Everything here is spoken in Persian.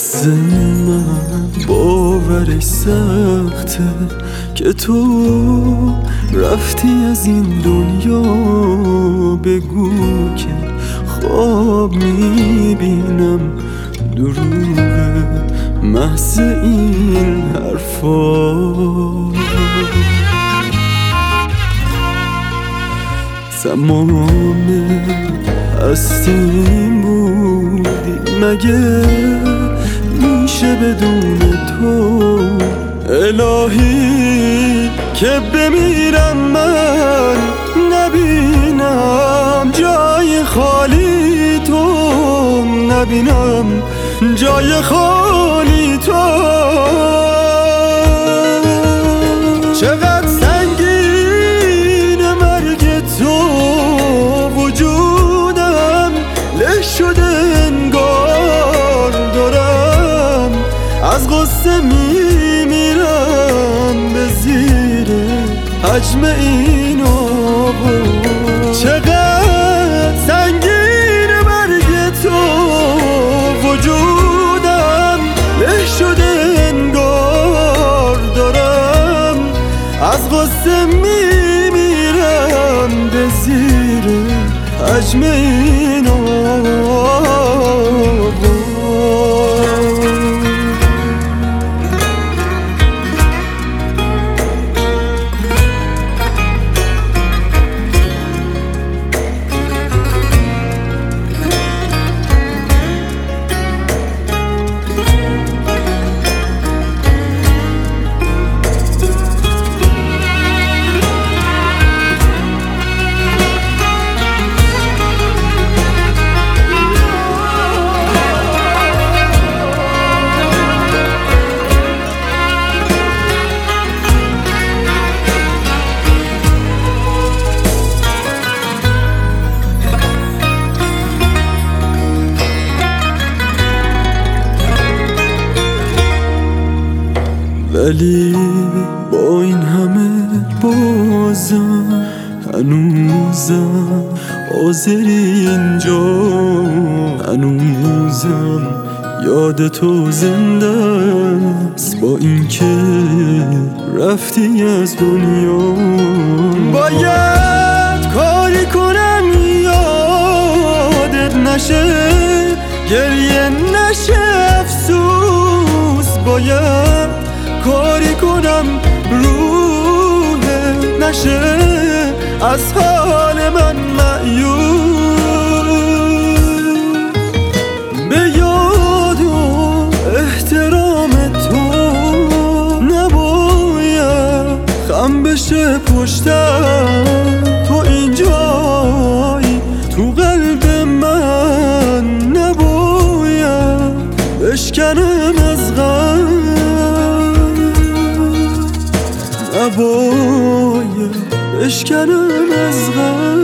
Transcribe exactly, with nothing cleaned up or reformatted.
واسه من باورش سخته که تو رفتی از این دنیا. بگو که خواب میبینم دروغه محض این حرفا. زمان هستیم بودی مگه میشه بدون تو؟ الهی که بمیرم من نبینم جای خالی تو، نبینم جای خالی تو. چقدر سنگین مرگ تو، وجودم له شده انگار دارم از غصه میمیرم به زیر حجم این آبا. چقدر سنگین مرگ تو، وجودم له شده انگار دارم از غصه میمیرم به زیر حجم این آبا. ولی با این همه بازم هنوزم حاضری اینجا، هنوزم یاد تو زنده است با اینکه رفتی از دنیا. باید کاری کنم یادت نشه، گریه نشه افسوس. باید کاری کنم روحت نشه از حال من مایوس. به یاد و احترام تو نباید خم بشه پشتم. تو اینجایی تو قلب من، نباید بشکنم از غم، نباید بشکنم از غم.